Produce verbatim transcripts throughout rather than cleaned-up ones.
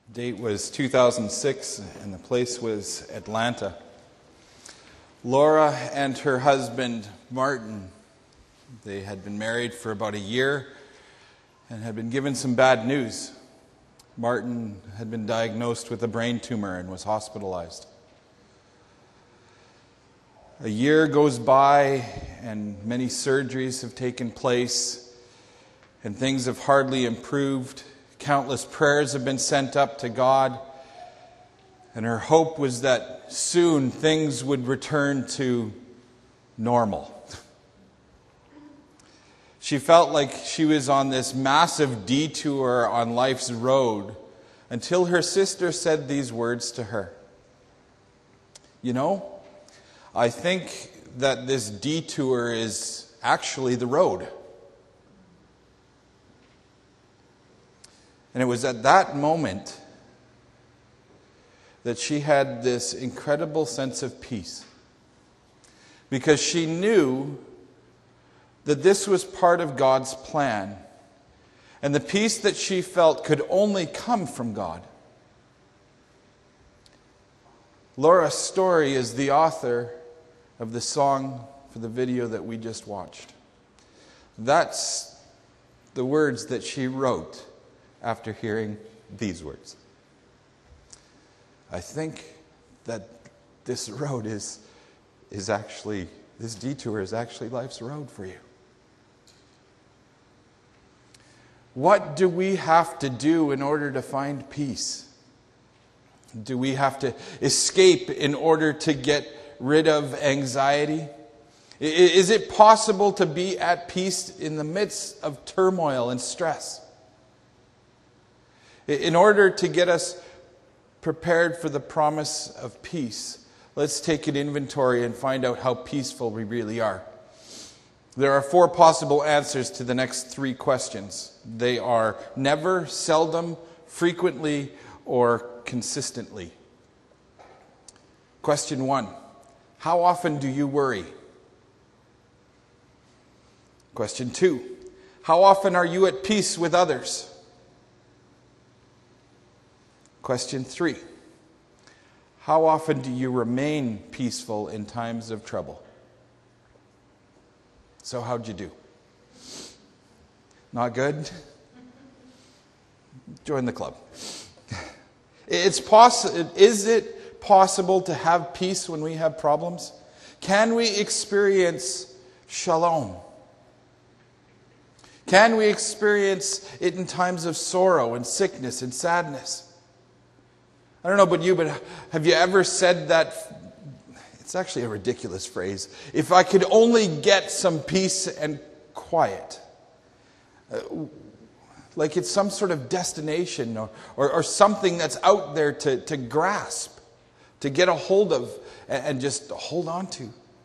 Date was two thousand six, and the place was Atlanta. Laura and her husband, Martin, they had been married for about a year and had been given some bad news. Martin had been diagnosed with a brain tumor and was hospitalized. A year goes by, and many surgeries have taken place, and things have hardly improved. Countless prayers have been sent up to God, and her hope was that soon things would return to normal. She felt like she was on this massive detour on life's road until her sister said these words to her. You know, I think that this detour is actually the road. And it was at that moment that she had this incredible sense of peace, because she knew that this was part of God's plan, and the peace that she felt could only come from God. Laura Story is the author of the song for the video that we just watched. That's the words that she wrote after hearing these words. I think that this road is, is actually, this detour is actually life's road for you. What do we have to do in order to find peace? Do we have to escape in order to get rid of anxiety? Is it possible to be at peace in the midst of turmoil and stress? In order to get us prepared for the promise of peace, let's take an inventory and find out how peaceful we really are. There are four possible answers to the next three questions. They are never, seldom, frequently, or consistently. Question one, how often do you worry? Question two, how often are you at peace with others? Question three, how often do you remain peaceful in times of trouble? So how'd you do? Not good? Join the club. It's possi- is it possible to have peace when we have problems? Can we experience shalom? Can we experience it in times of sorrow and sickness and sadness? I don't know about you, but have you ever said that? It's actually a ridiculous phrase. If I could only get some peace and quiet. Uh, like it's some sort of destination or, or, or something that's out there to, to grasp, to get a hold of and, and just hold on to.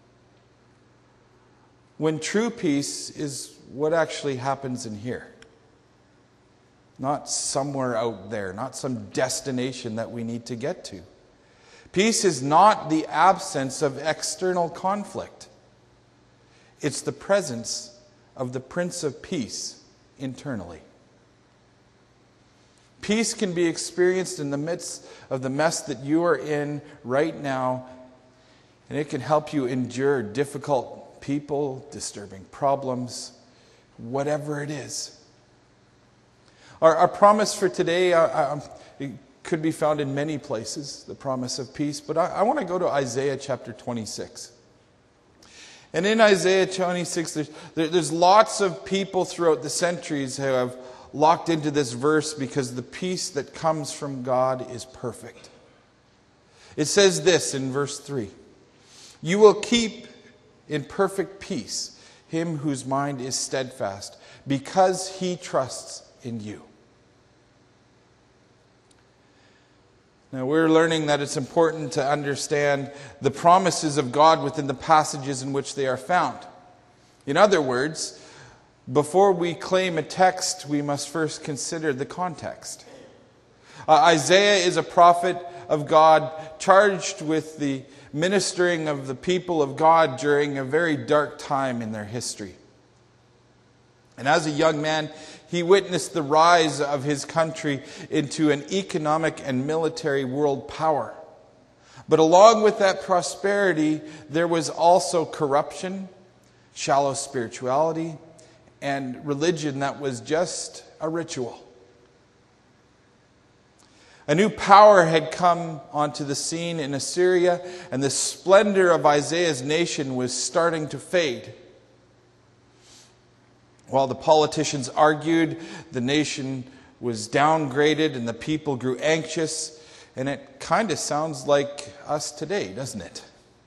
When true peace is what actually happens in here. Not somewhere out there, not some destination that we need to get to. Peace is not the absence of external conflict. It's the presence of the Prince of Peace internally. Peace can be experienced in the midst of the mess that you are in right now, and it can help you endure difficult people, disturbing problems, whatever it is. Our, our promise for today uh, uh, it could be found in many places, the promise of peace, but I, I want to go to Isaiah chapter twenty-six. And in Isaiah twenty-six, there's, there, there's lots of people throughout the centuries who have locked into this verse because the peace that comes from God is perfect. It says this in verse three, "You will keep in perfect peace him whose mind is steadfast, because he trusts in you." Now, we're learning that it's important to understand the promises of God within the passages in which they are found. In other words, before we claim a text, we must first consider the context. Uh, Isaiah is a prophet of God charged with the ministering of the people of God during a very dark time in their history. And as a young man, he He witnessed the rise of his country into an economic and military world power. But along with that prosperity, there was also corruption, shallow spirituality, and religion that was just a ritual. A new power had come onto the scene in Assyria, and the splendor of Isaiah's nation was starting to fade. While the politicians argued, the nation was downgraded and the people grew anxious, and it kind of sounds like us today, doesn't it?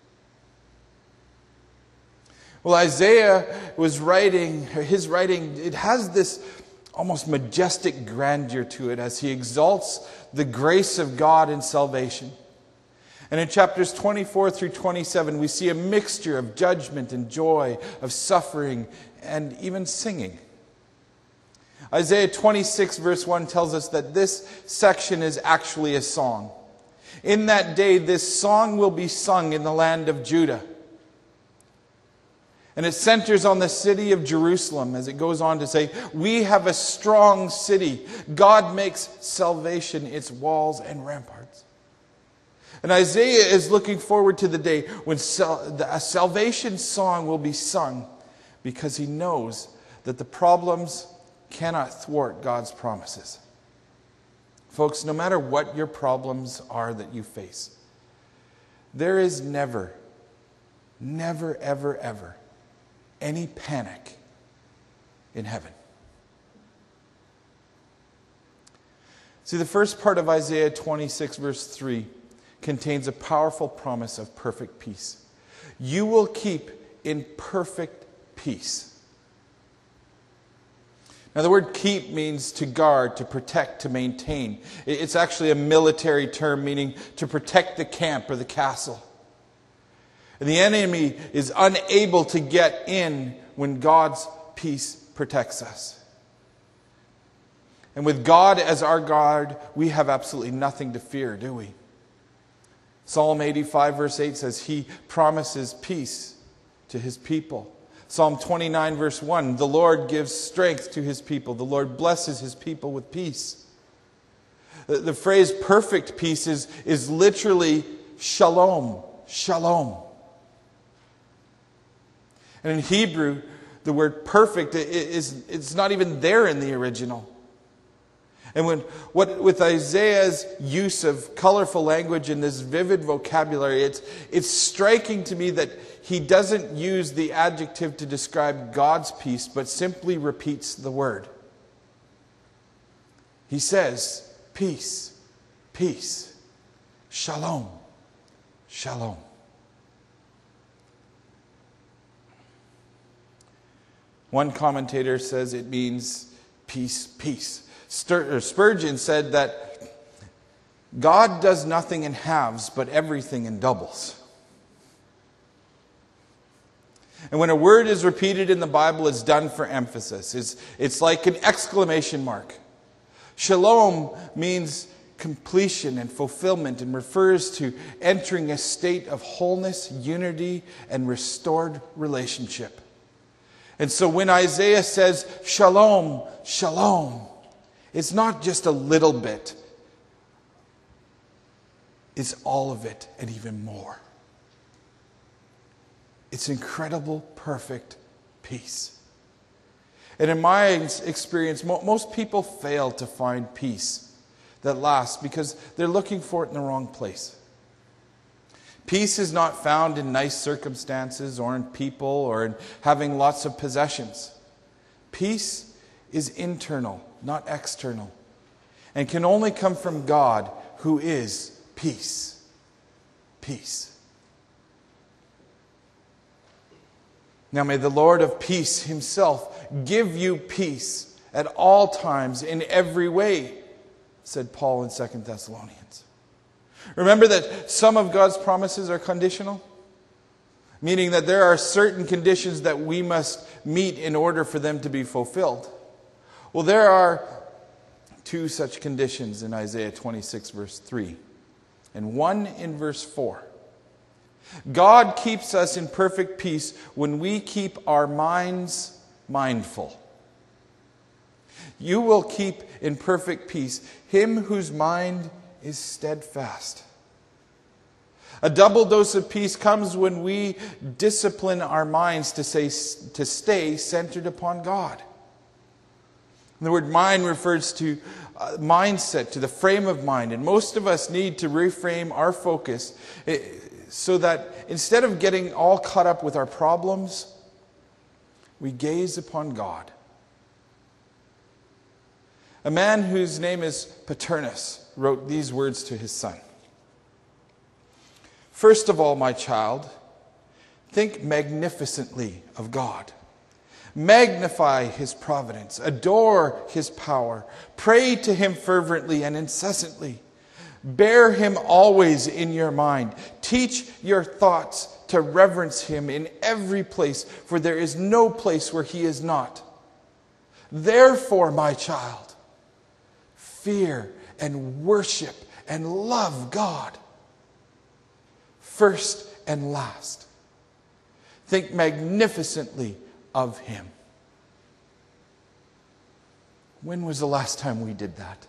Well, Isaiah was writing, his writing, it has this almost majestic grandeur to it as he exalts the grace of God in salvation. And in chapters twenty-four through twenty-seven, we see a mixture of judgment and joy, of suffering and even singing. Isaiah twenty-six verse one tells us that this section is actually a song. In that day, this song will be sung in the land of Judah. And it centers on the city of Jerusalem, as it goes on to say, we have a strong city. God makes salvation its walls and ramparts. And Isaiah is looking forward to the day when a salvation song will be sung, because he knows that the problems cannot thwart God's promises. Folks, no matter what your problems are that you face, there is never, never, ever, ever any panic in heaven. See, the first part of Isaiah twenty-six verse three contains a powerful promise of perfect peace. You will keep in perfect peace. Now, the word keep means to guard, to protect, to maintain. It's actually a military term meaning to protect the camp or the castle. And the enemy is unable to get in when God's peace protects us. And with God as our guard, we have absolutely nothing to fear, do we? Psalm eighty-five verse eight says, He promises peace to His people. Psalm twenty-nine verse one, the Lord gives strength to His people. The Lord blesses His people with peace. The, the phrase perfect peace is, is literally shalom, shalom. And in Hebrew, the word perfect is it's not even there in the original. And when what with Isaiah's use of colorful language and this vivid vocabulary, it's it's striking to me that he doesn't use the adjective to describe God's peace, but simply repeats the word. He says, peace, peace, shalom, shalom. One commentator says it means peace, peace. Spurgeon said that God does nothing in halves, but everything in doubles. And when a word is repeated in the Bible, it's done for emphasis. It's, it's like an exclamation mark. Shalom means completion and fulfillment and refers to entering a state of wholeness, unity, and restored relationship. And so when Isaiah says, shalom, shalom, it's not just a little bit. It's all of it and even more. It's incredible, perfect peace. And in my experience, most people fail to find peace that lasts because they're looking for it in the wrong place. Peace is not found in nice circumstances or in people or in having lots of possessions. Peace is internal, not external, and can only come from God, who is peace. Peace. Now may the Lord of peace Himself give you peace at all times in every way, said Paul in Second Thessalonians. Remember that some of God's promises are conditional, meaning that there are certain conditions that we must meet in order for them to be fulfilled. Well, there are two such conditions in Isaiah twenty-six verse three, and one in verse four. God keeps us in perfect peace when we keep our minds mindful. You will keep in perfect peace him whose mind is steadfast. A double dose of peace comes when we discipline our minds to, say, to stay centered upon God. The word mind refers to uh, mindset, to the frame of mind. And most of us need to reframe our focus so that instead of getting all caught up with our problems, we gaze upon God. A man whose name is Paternus wrote these words to his son. First of all, my child, think magnificently of God. Magnify his providence. Adore his power. Pray to him fervently and incessantly. Bear him always in your mind. Teach your thoughts to reverence him in every place, for there is no place where he is not. Therefore, my child, fear and worship and love God. First and last. Think magnificently of him. When was the last time we did that?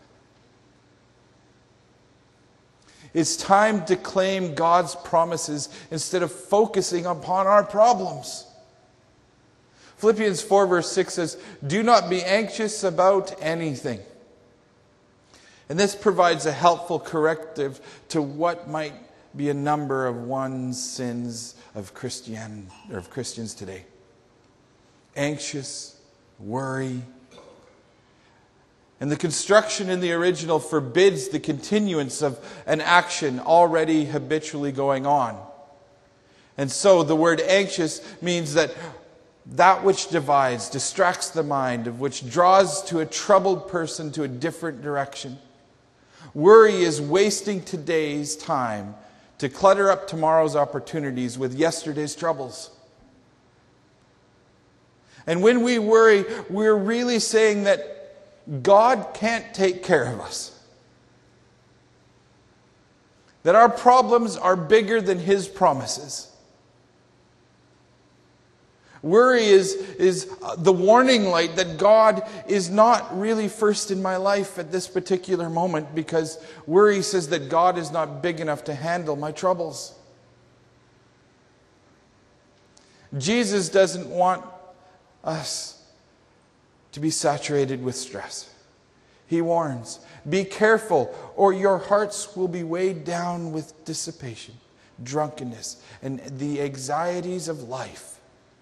It's time to claim God's promises instead of focusing upon our problems. Philippians four verse six says, "Do not be anxious about anything." And this provides a helpful corrective to what might be a number of one's sins of Christian or of Christians today. Anxious, worry. And the construction in the original forbids the continuance of an action already habitually going on. And so the word anxious means that that which divides, distracts the mind, of which draws to a troubled person to a different direction. Worry is wasting today's time to clutter up tomorrow's opportunities with yesterday's troubles. And when we worry, we're really saying that God can't take care of us. That our problems are bigger than his promises. Worry is, is the warning light that God is not really first in my life at this particular moment, because worry says that God is not big enough to handle my troubles. Jesus doesn't want us to be saturated with stress. He warns, be careful or your hearts will be weighed down with dissipation, drunkenness, and the anxieties of life.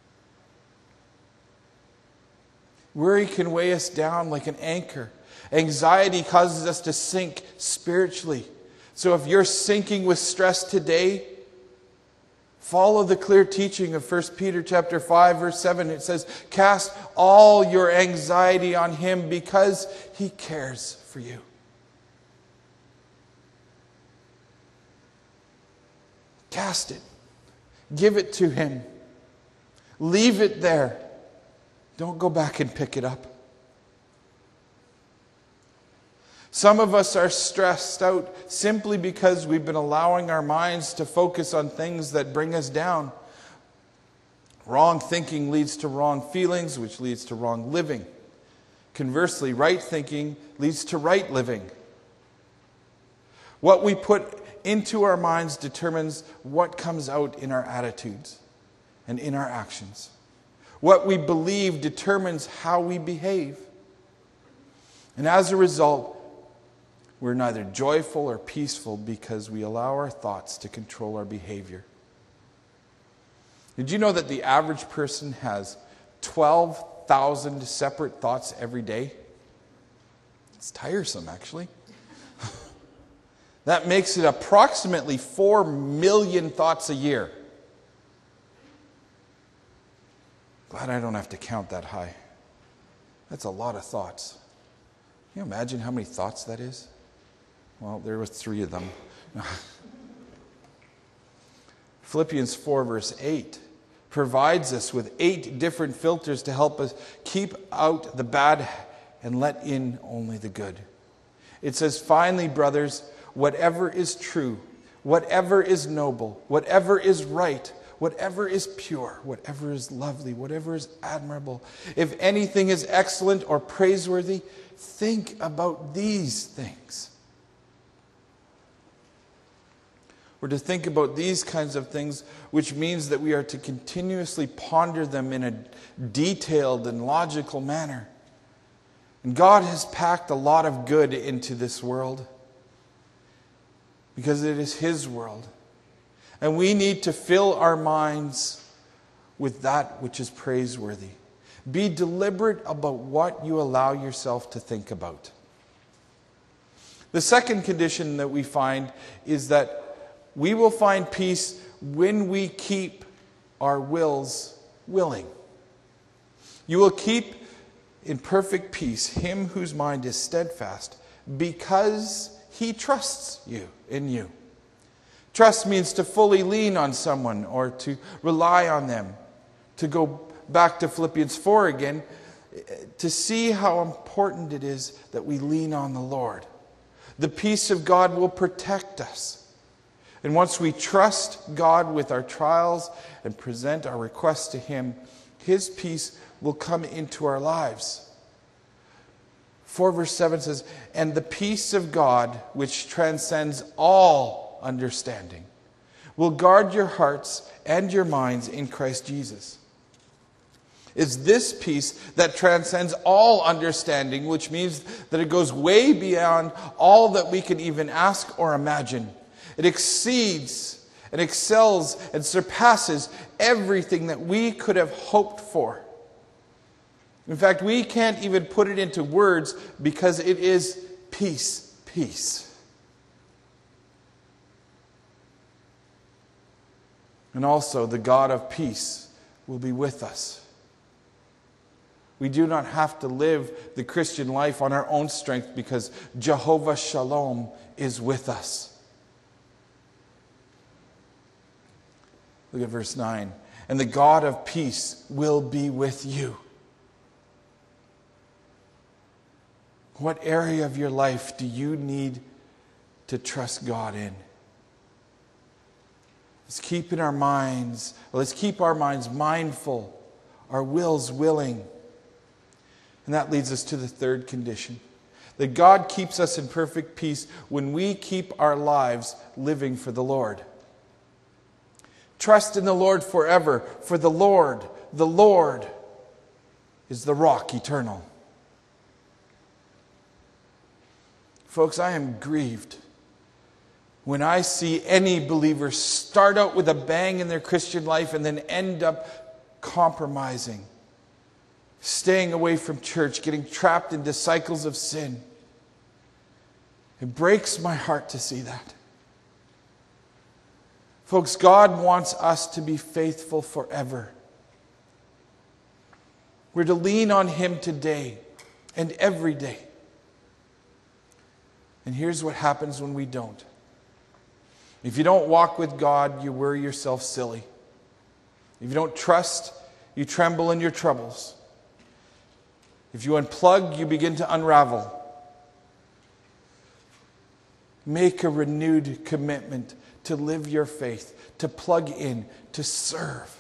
Worry can weigh us down like an anchor. Anxiety causes us to sink spiritually. So if you're sinking with stress today, follow the clear teaching of First Peter chapter five, verse seven. It says, cast all your anxiety on him because he cares for you. Cast it. Give it to him. Leave it there. Don't go back and pick it up. Some of us are stressed out simply because we've been allowing our minds to focus on things that bring us down. Wrong thinking leads to wrong feelings, which leads to wrong living. Conversely, right thinking leads to right living. What we put into our minds determines what comes out in our attitudes and in our actions. What we believe determines how we behave. And as a result, we're neither joyful or peaceful because we allow our thoughts to control our behavior. Did you know that the average person has twelve thousand separate thoughts every day? It's tiresome, actually. That makes it approximately four million thoughts a year. Glad I don't have to count that high. That's a lot of thoughts. Can you imagine how many thoughts that is? Well, there were three of them. Philippians four verse eight provides us with eight different filters to help us keep out the bad and let in only the good. It says, finally, brothers, whatever is true, whatever is noble, whatever is right, whatever is pure, whatever is lovely, whatever is admirable, if anything is excellent or praiseworthy, think about these things. We're to think about these kinds of things, which means that we are to continuously ponder them in a detailed and logical manner. And God has packed a lot of good into this world because it is His world. And we need to fill our minds with that which is praiseworthy. Be deliberate about what you allow yourself to think about. The second condition that we find is that we will find peace when we keep our wills willing. You will keep in perfect peace him whose mind is steadfast because he trusts you in you. Trust means to fully lean on someone or to rely on them. To go back to Philippians four again, to see how important it is that we lean on the Lord. The peace of God will protect us. And once we trust God with our trials and present our requests to Him, His peace will come into our lives. four verse seven says, "And the peace of God, which transcends all understanding, will guard your hearts and your minds in Christ Jesus." It's this peace that transcends all understanding, which means that it goes way beyond all that we can even ask or imagine. It exceeds and excels and surpasses everything that we could have hoped for. In fact, we can't even put it into words because it is peace, peace. And also, the God of peace will be with us. We do not have to live the Christian life on our own strength because Jehovah Shalom is with us. Look at verse nine. "And the God of peace will be with you." What area of your life do you need to trust God in? Let's keep in our minds, let's keep our minds mindful, our wills willing. And that leads us to the third condition. That God keeps us in perfect peace when we keep our lives living for the Lord. Trust in the Lord forever, for the Lord, the Lord is the rock eternal. Folks, I am grieved when I see any believer start out with a bang in their Christian life and then end up compromising, staying away from church, getting trapped into cycles of sin. It breaks my heart to see that. Folks, God wants us to be faithful forever. We're to lean on Him today and every day. And here's what happens when we don't. If you don't walk with God, you worry yourself silly. If you don't trust, you tremble in your troubles. If you unplug, you begin to unravel. Make a renewed commitment to live your faith, to plug in, to serve.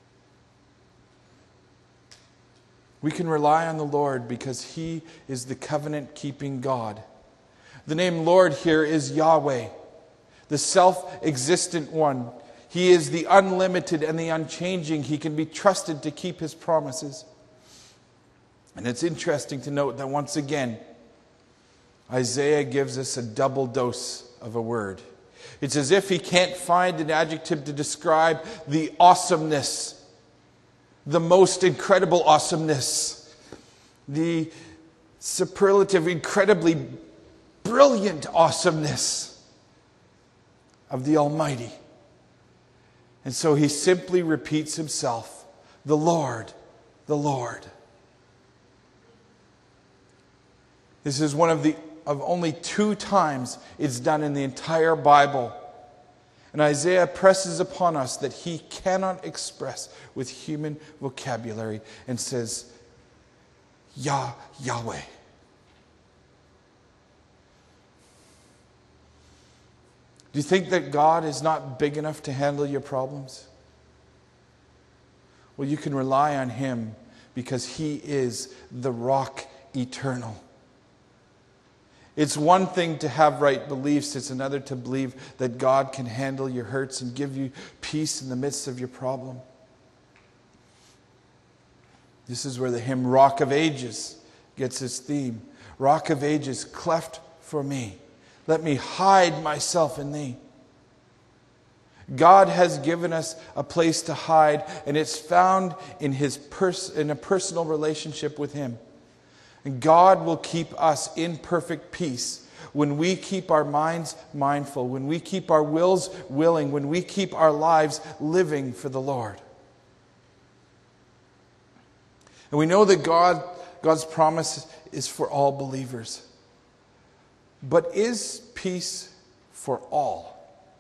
We can rely on the Lord because He is the covenant-keeping God. The name Lord here is Yahweh, the self-existent one. He is the unlimited and the unchanging. He can be trusted to keep His promises. And it's interesting to note that once again, Isaiah gives us a double dose of a word. It's as if he can't find an adjective to describe the awesomeness, the most incredible awesomeness, the superlative, incredibly brilliant awesomeness of the Almighty. And so he simply repeats himself, the Lord, the Lord. This is one of the of only two times it's done in the entire Bible. And Isaiah presses upon us that he cannot express with human vocabulary and says, Yah, Yahweh. Do you think that God is not big enough to handle your problems? Well, you can rely on Him because He is the rock eternal. It's one thing to have right beliefs. It's another to believe that God can handle your hurts and give you peace in the midst of your problem. This is where the hymn Rock of Ages gets its theme. Rock of Ages, cleft for me. Let me hide myself in Thee. God has given us a place to hide, and it's found in His pers- in a personal relationship with Him. And God will keep us in perfect peace when we keep our minds mindful, when we keep our wills willing, when we keep our lives living for the Lord. And we know that God, God's promise is for all believers. But is peace for all?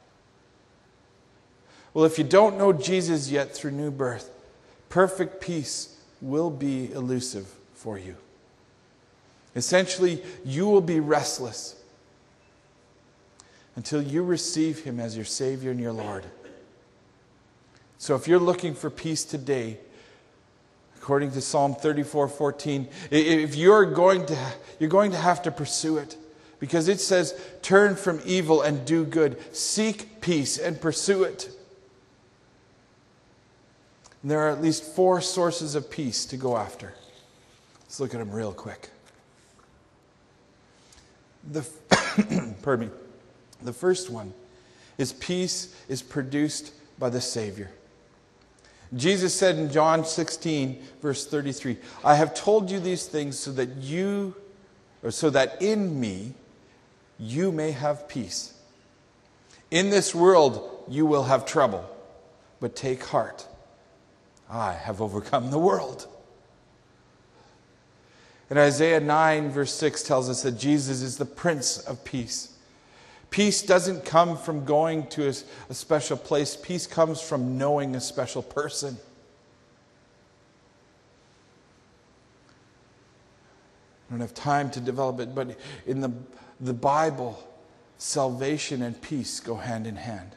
Well, if you don't know Jesus yet through new birth, perfect peace will be elusive for you. Essentially, you will be restless until you receive Him as your Savior and your Lord. So if you're looking for peace today, according to Psalm thirty-four fourteen, if you're going to, you're going to have to pursue it. Because it says, turn from evil and do good. Seek peace and pursue it. And there are at least four sources of peace to go after. Let's look at them real quick. The, pardon me. The first one is peace is produced by the Savior. Jesus said in John sixteen, verse thirty-three, I have told you these things so that you, or so that in me, you may have peace. In this world you will have trouble, but take heart. I have overcome the world. And Isaiah nine verse six tells us that Jesus is the Prince of Peace. Peace doesn't come from going to a, a special place. Peace comes from knowing a special person. I don't have time to develop it, but in the, the Bible, salvation and peace go hand in hand.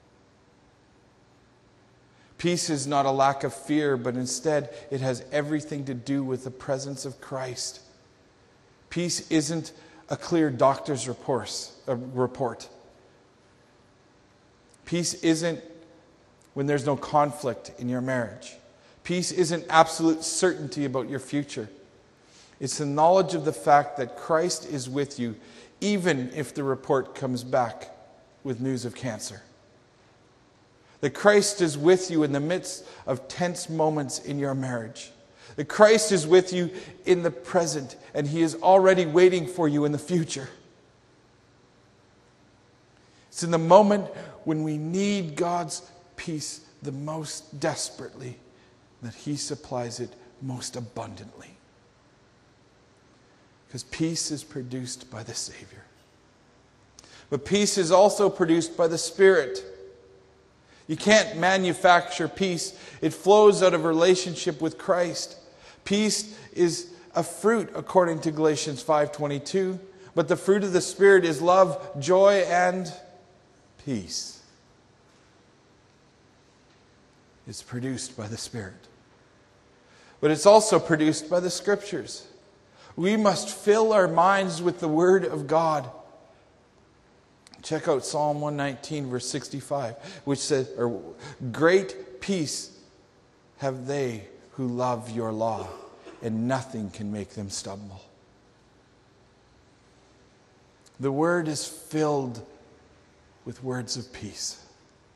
Peace is not a lack of fear, but instead it has everything to do with the presence of Christ. Peace isn't a clear doctor's report. A report. Peace isn't when there's no conflict in your marriage. Peace isn't absolute certainty about your future. It's the knowledge of the fact that Christ is with you, even if the report comes back with news of cancer. That Christ is with you in the midst of tense moments in your marriage. That Christ is with you in the present, and He is already waiting for you in the future. It's in the moment when we need God's peace the most desperately that He supplies it most abundantly. Because peace is produced by the Savior. But peace is also produced by the Spirit. You can't manufacture peace. It flows out of a relationship with Christ. Peace is a fruit according to Galatians five twenty-two. But the fruit of the Spirit is love, joy, and peace. It's produced by the Spirit. But it's also produced by the Scriptures. We must fill our minds with the Word of God. Check out Psalm one nineteen, verse sixty-five, which says, or, great peace have they who love your law, and nothing can make them stumble. The Word is filled with words of peace.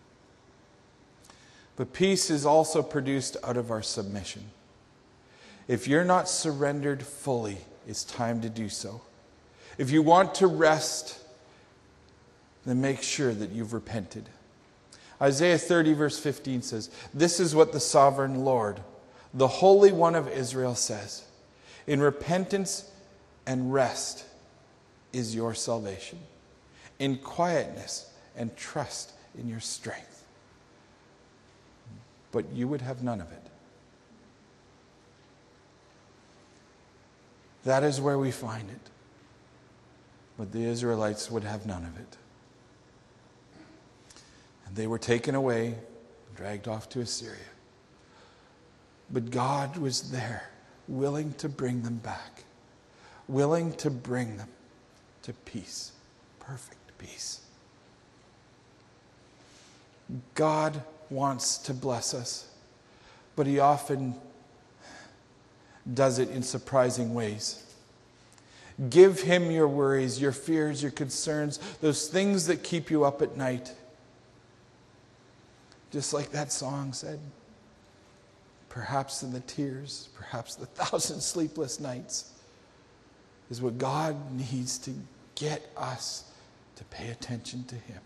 But peace is also produced out of our submission. If you're not surrendered fully, it's time to do so. If you want to rest, then make sure that you've repented. Isaiah thirty verse fifteen says, this is what the sovereign Lord, the Holy One of Israel says, in repentance and rest is your salvation, in quietness and trust in your strength. But you would have none of it. That is where we find it. But the Israelites would have none of it. And they were taken away, dragged off to Assyria. But God was there, willing to bring them back, willing to bring them to peace, perfect peace. God wants to bless us, but He often does it in surprising ways. Give Him your worries, your fears, your concerns, those things that keep you up at night. Just like that song said, perhaps in the tears, perhaps the thousand sleepless nights, is what God needs to get us to pay attention to Him.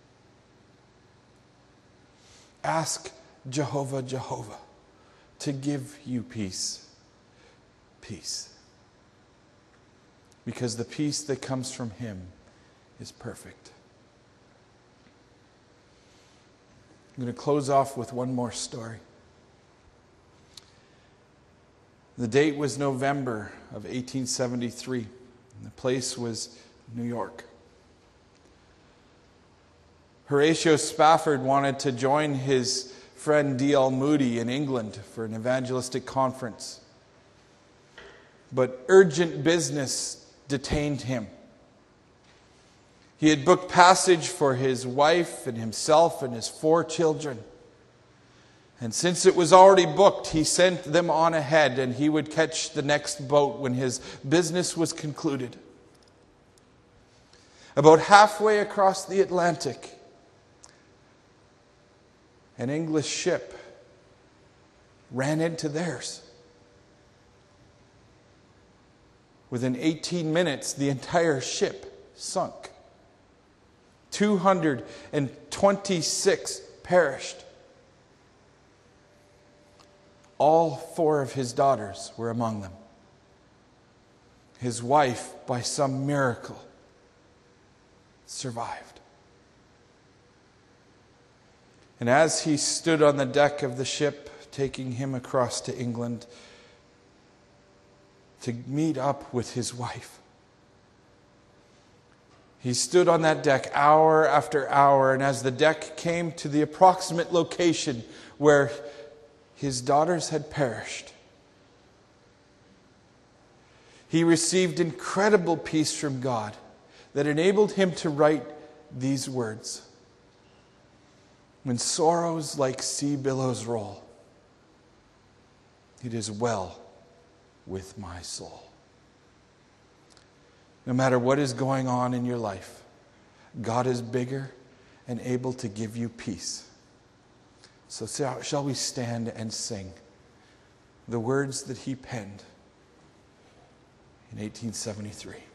Ask Jehovah, Jehovah, to give you peace. Peace. Because the peace that comes from Him is perfect. I'm going to close off with one more story. The date was November of eighteen seventy-three, and the place was New York. Horatio Spafford wanted to join his friend D L Moody in England for an evangelistic conference. But urgent business detained him. He had booked passage for his wife and himself and his four children. And since it was already booked, he sent them on ahead, and he would catch the next boat when his business was concluded. About halfway across the Atlantic, an English ship ran into theirs. Within eighteen minutes, the entire ship sunk. two hundred twenty-six perished. All four of his daughters were among them. His wife, by some miracle, survived. And as he stood on the deck of the ship, taking him across to England to meet up with his wife, he stood on that deck hour after hour, and as the deck came to the approximate location where his daughters had perished, he received incredible peace from God that enabled him to write these words: "When sorrows like sea billows roll, it is well with my soul." No matter what is going on in your life, God is bigger and able to give you peace. So shall we stand and sing the words that he penned in eighteen seventy-three.